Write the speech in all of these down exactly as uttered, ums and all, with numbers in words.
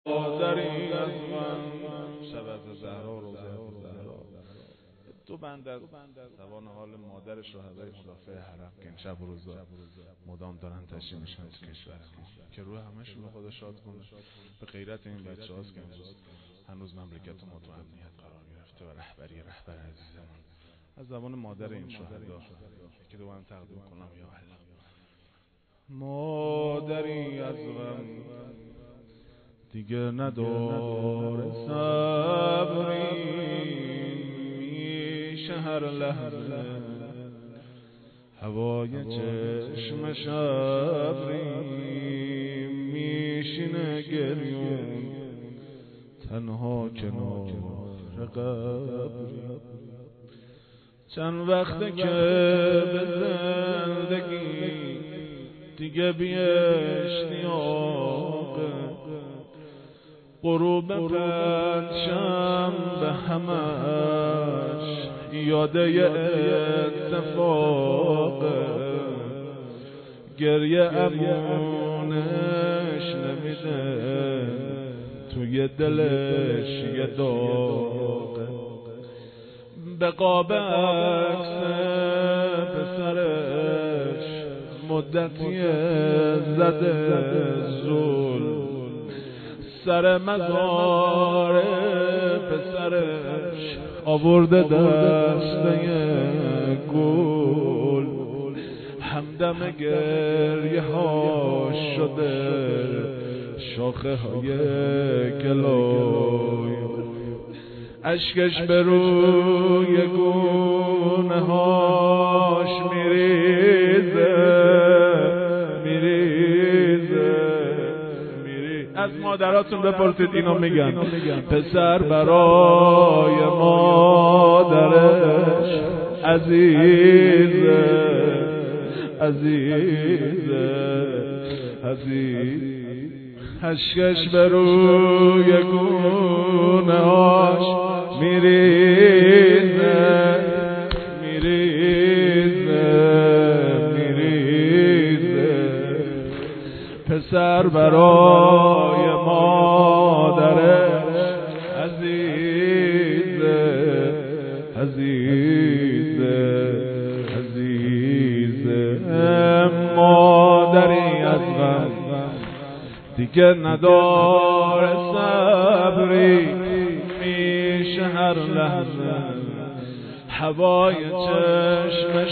مادری از من شبت زهرا روزه زهرا دو بند از زبان حال مادرش رو هوای مدافع حرم که این شب و روزا مدام دارن تشریح میشن تو کشور ما که روح همشون رو خدا شاد کنه. به غیرت این بچه هاست که امروز هنوز مملکت ما تو امنیت قرار گرفته و رهبری رهبر عزیزمون از زبان مادر این شهدا که دو من تقدیم کنم. یا الله مادری از غم دیگه نداره صبری، میشه هر لحظه هوای چشم شبری، میشینه گریون تنها کنار قبری. چند وقته که به زندگی دیگه بی اشتیاقه، غروب پنجشنبه به همش یاده اتفاقه، گریه امونش نمیده توی دلش یه داغه. به قاب عکس پسرش مدتی زده زول، سر مزار پسرش آورده دسته گل، همدم گریه ها شده شاخه های گلای، اشکش به روی گونه هاش میریزه میریزه میریزه. از مادراتون بپرسید اینا میگن پسر برای مادرش عزیزه عزیزه عزیز. اشکش به روی گونه هاش میریزه میریزه میریزه. پسر برای مادرش عزیزه عزیزه عزیزه. مادری از غم دیگه نداره صبری، میشه هر لحظه هوای چشم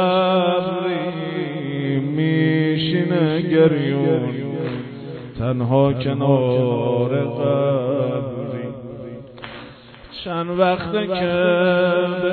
شبری، میشینه گریون تنها کنار قبری. چند وقته که به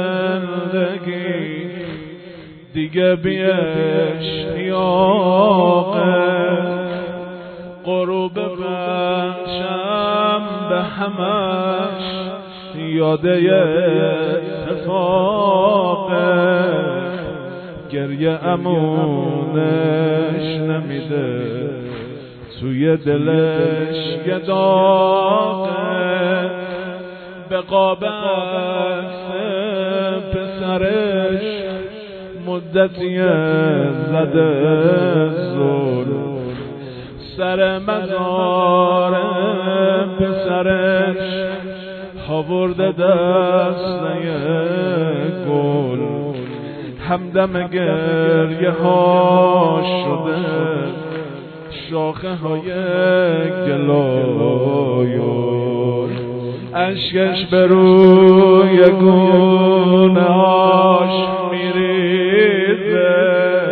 زندگی دیگه بی اشتیاقه، غروب پنجشنبه همش یاده اتفاقه، گریه امونش نمیده توی دلش یه داغه. به قاب عکس پسرش مدتی زده زول، سر مزار پسرش آورده دسته گل، همدم گریه ها شده شاخه های گلایول، اشکش به روی گونه هاش میریزه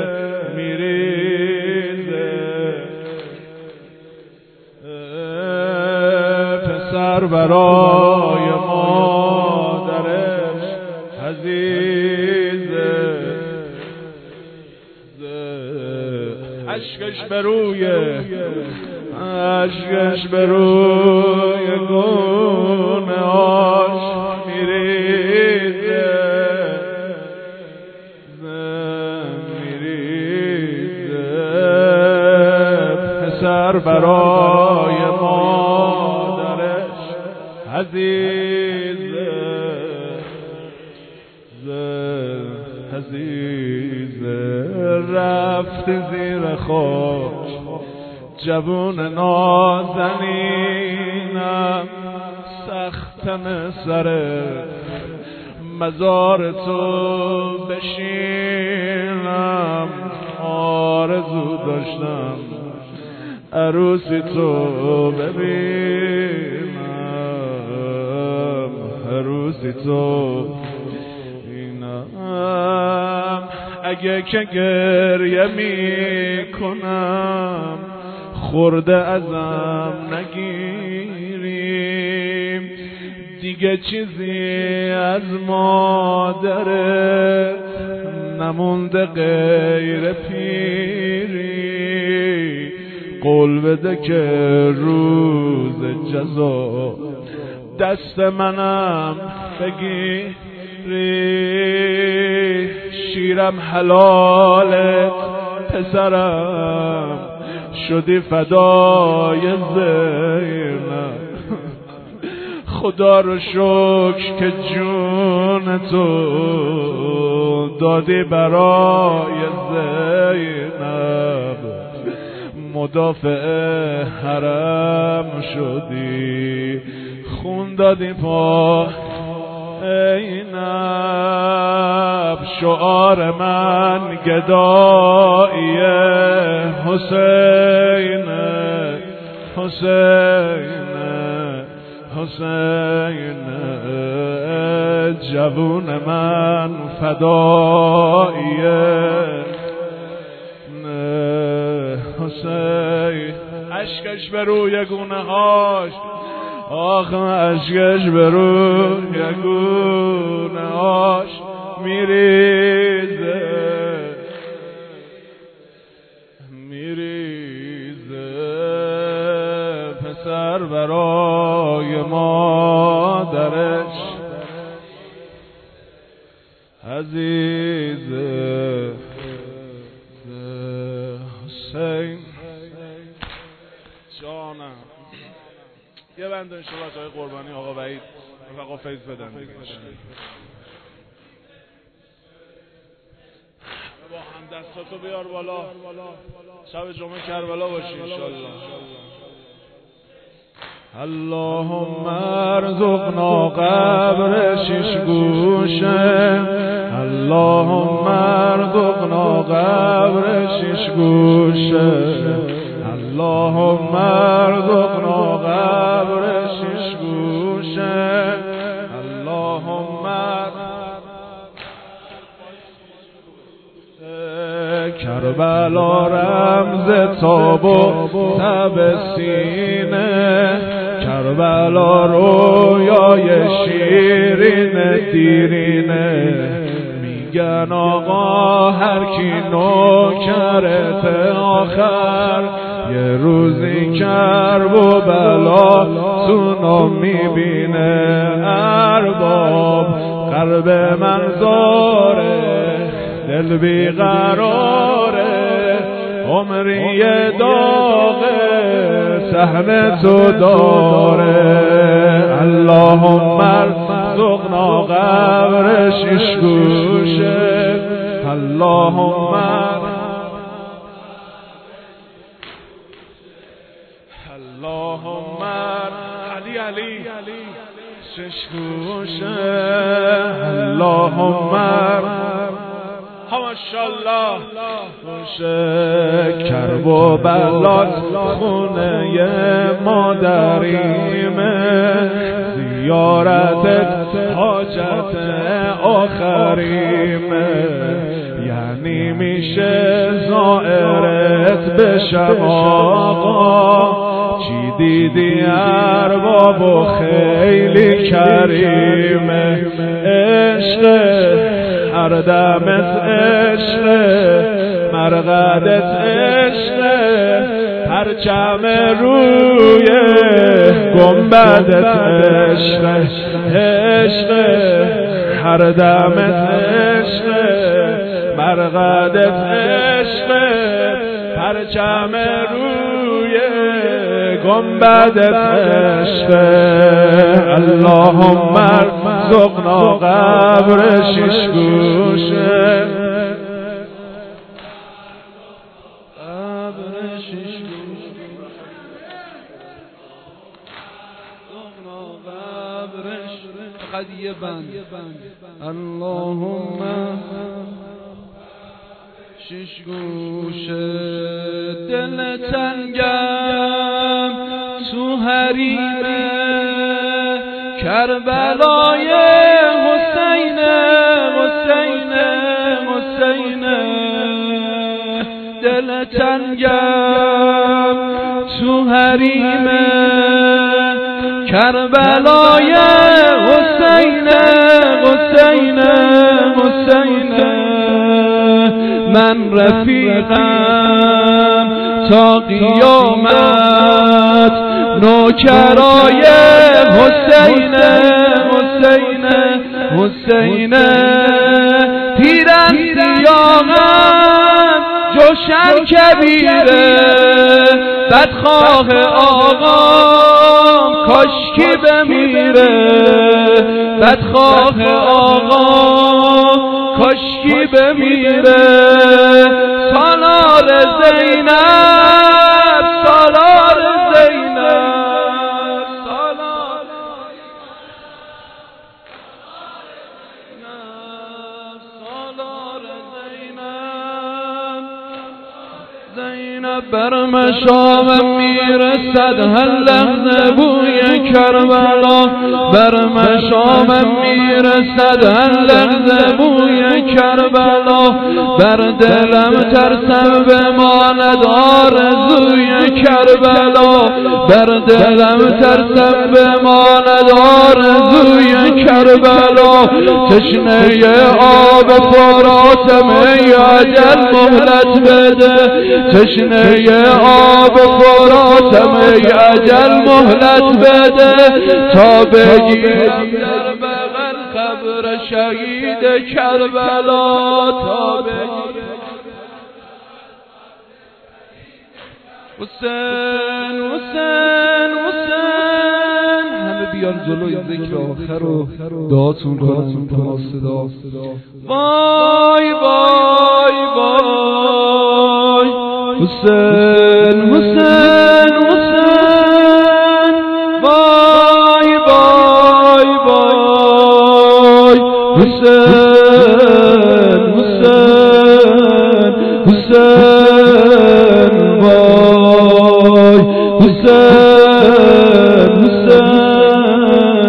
برای مادرش عزیزه. اشکش به روی اشکش به روی گونه هاش میریزه میریزه. پسر برای عزیزه عزیزه. رفت زیر خاک جوون نازنین اینم سختم سر مزار تو بشینم، آرزو داشتم عروسی تو ببینم، عروسی تو اینم. اگه که گریه می کنم خورده ازم نگیریم، دیگه چیزی از مادرت نمونده غیر پیری. قول بده که روز جزا دست منم بگیری، شیرم حلالت پسرم شدی فدای زینب. خدا رو شکر که جون تو دادی برای زینب، مدافع حرم شدی، خون دادی پا اینب. شعار من گدایی حسین، حسین، حسین، جوون من فدایی حسین. اشکش به روی گونه هاش، آخ اشکش به روی گونه هاش میریزه، میریزه. پسر برای مادرش عزیزه حسین جانم. یه بند انشالله جای قربانی آقا وحید رفقا فیض بدن دیگه. با هم دستاتو بیار بالا، شب جمعه کربلا باشی انشالله. اللهم ارزقنا قبر شش گوشه، اللهم ارزقنا قبر شش گوشه، اللهم ارزقنا قبر شش گوشه، اللهم کربلا رمز تاب و تب سینه، کربلا رویای شیرین دیرینه. میگن آقا هر کی نوکرت آخر یه روزی کرب و بلا سونو میبینه. ارباب قلب منظاره، دل بیقراره، عمری داغه سهم تو داره. اللهم ارزقنا قبر شش گوشه، اللهم اللهم علی علی شش گوشه، اللهم ماشاءالله کرب و بلات خونه مادریمه، زیارتت حاجت آخریمه. یعنی میشه زائرت بشم آقا، چی دیدی ارباب و خیلی کریمه. عشق هر دمت عشق، مرقدت عشق، پرچم روی گنبدت عشق، عشق هر دمت عشق، مرقدت عشق، پرچم روی گنبدت عشق. اللهم ارزقنا قبر شش گوشه، قبر شش گوشه. قبرش فقط یه بند اللهم شش گوش دل تنگم تو حریم کربلای حسین حسین حسین دل تنگم تو حریم کربلای حسین حسین حسین من رفیقم تا قیامت نوکرای حسین حسین حسین پیرن سیاهم جوشن کبیره بدخواه آقام کاشکی بمیره بدخواه آقام کاشکی بمیره سالار زینب سالار زینب سالار سالار زینب زینب بر مشامم میرسد هر لحظه بوی کربلا بر مشامم میرسد هر لحظه بوی کربلا بر دلم ترسم بماند آرزوی کربلا بر دلم ترسم بماند آرزوی کربلا تشنه آب فراتم ای اجل مهلت بده تشنه آب فراتم ای اجل مهلت بده تا بگیرم در بغل قبر شهید کربلا تا بگیرم حسین حسین حسین همه بیان جلوی ذکر آخر و دعاتون کنن تا صدا وای وای وای حسین حسین حسین وای وای وای حسین حسین حسین وای حسین حسین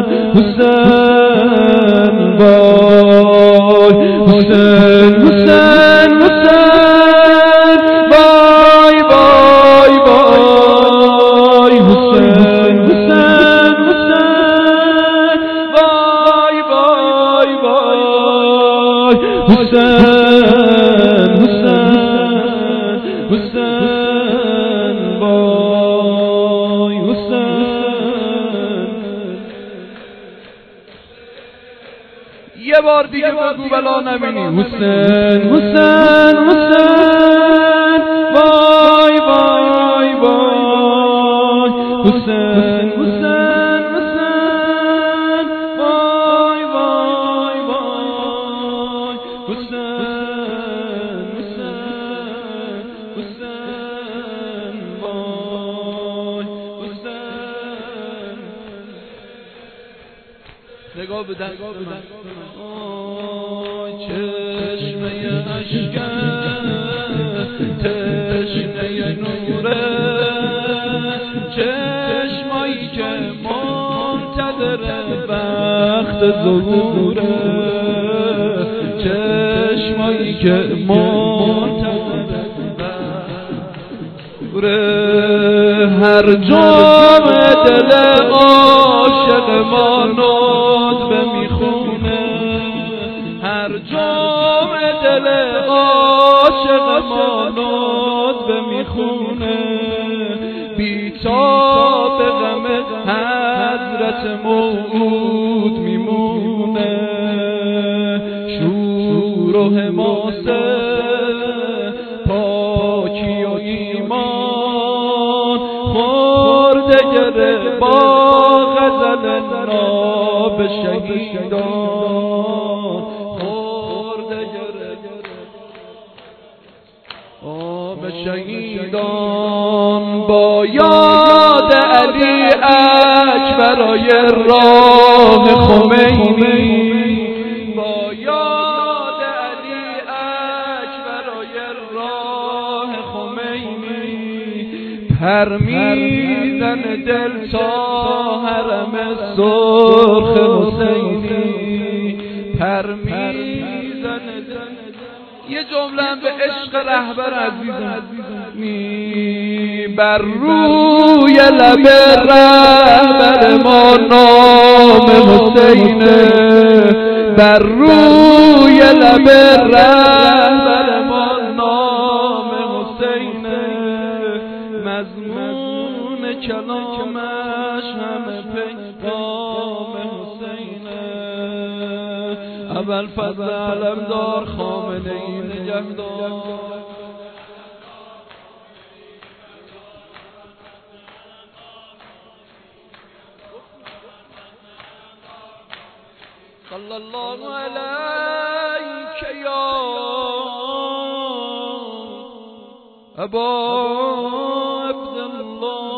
حسین وای حسین حسین حسین وای وای وای حسین حسین حسین وای وای وای حسین حسین حسین وای حسین یه بار دیگه بگو بلا نبینی حسین حسین حسین وای وای وای حسین حسین حسین وای وای وای حسین حسین حسین وای حسین نگاه بدن نگاه بدن چشمه اشکم تشنه نوره چشمایی که منتظر وقت ظهوره چشمایی که منتظر ظهوره هر جام دل عاشق ما ندبه میخونه هر جام دل عاشق ما ندبه میخونه بی‌تاب غم حضرت موعود میمونه شور و حماسه پاکی و ایمان خورده گره با غزل ناب شهیدان خورده گره آب شهیدان با یاد علی اکبر برای راه خمینی، با یاد علی اک برای راه خمینی، پر میزن دل تا حرم سرخ حسینی، پر میزن دل. یه جمله به عشق رهبر عزیزم می بر روی لب رهبر ما نام حسینه، بر روی لب رهبر ما نام حسینه، مضمون کلامش همه پیغام حسینه. اول فضل علمدار خامنه ای نگهدار، صلی الله علیک یا ابا عبدالله.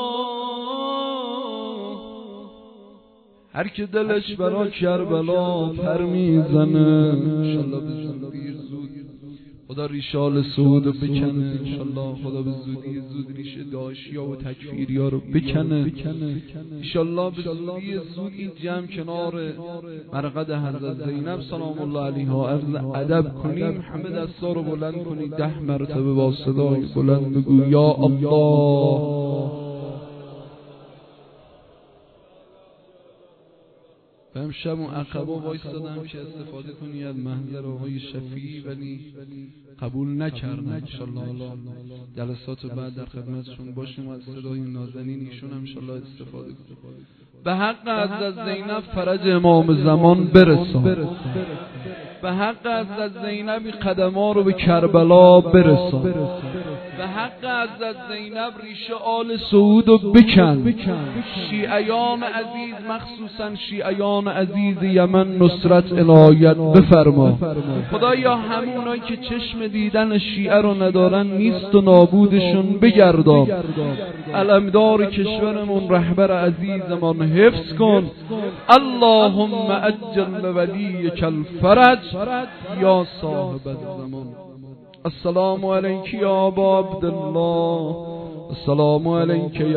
هر که دلش برا کربلا پر میزنه انشالله به زودی زود خدا ریشال سعودو بکنه، انشالله خدا به زودی زود ریشه داشیا و تکفیریا رو بکنه، انشالله به زودی زود این جمع کنار مرقد حضرت زینب سلام الله علیها عرض ادب کنیم. همه دستا رو بلند کنید، ده مرتبه با صدای بلند بگو یا الله. و امشب اون عقبا وایستادم که استفاده کنی از محضر آقای شفیعی ولی قبول نکردن. انشالله حالا جلسات بعد در خدمتشون باشیم و از صدای نازنین ایشون هم انشالله استفاده کنیم. به حق حضرت زینب فرج امام زمان برسان، به حق حضرت زینب قدما رو به کربلا برسان، به حق حضرت زینب ریشه آل سعود رو بکن. شیعیان عزیز مخصوصا شیعیان عزیز یمن نصرت عنایت بفرما. خدایا همونایی که چشم دیدن شیعه رو ندارن نیست و نابودشون بگردان. علمدار کشورمون رهبر عزیزمان حفظ کن. اللهم عجل ولیک الفرج یا صاحب الزمان. السلام علیک یا ابا عبدالله، السلام علیک